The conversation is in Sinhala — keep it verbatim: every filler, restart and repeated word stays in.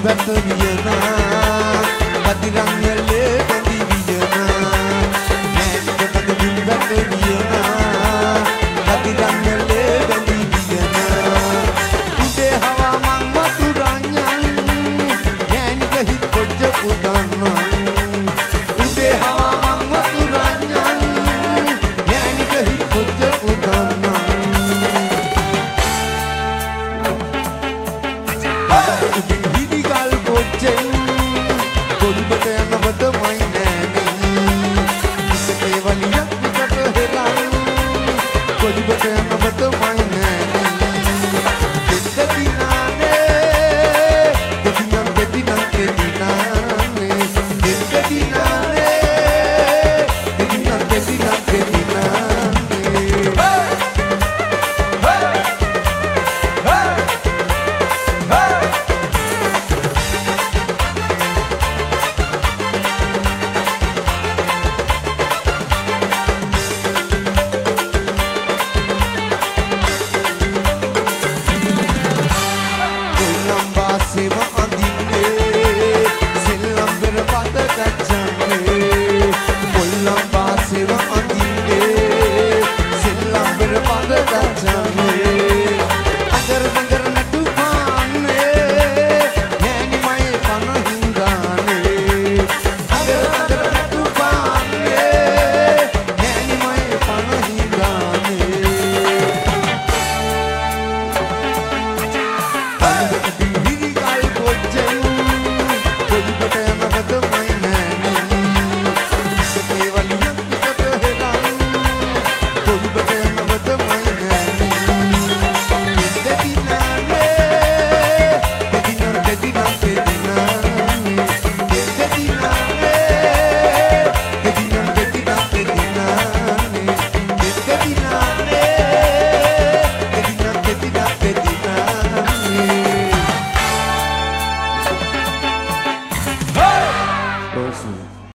වියනා පතිරංගලේ බඳි වියනා නෑනික මද පිළිබැට වියනා පතිරංගලේ බඳි වියනා උදේ හවා මං වතුරඤ්ඤන් නෑනික හිත් පොච්ච පුදන්නන් උදේ හවා මං වතුරඤ්ඤන් නෑනික හිත් පොච්ච පුදන්නන් හිදිගල් පොච්චෙන් කොල්බට යනවද මයි නෑනේ ඉතේ වලියක් විකට හෙලන් කොල්බට යනවද මයි නෑනේ දෙක දිනානේ දෙදිනම් දෙදිනම් දෙදිනානේ දෙක දිනානේ දෙදිනම් දෙදිනම් දෙදිනානේ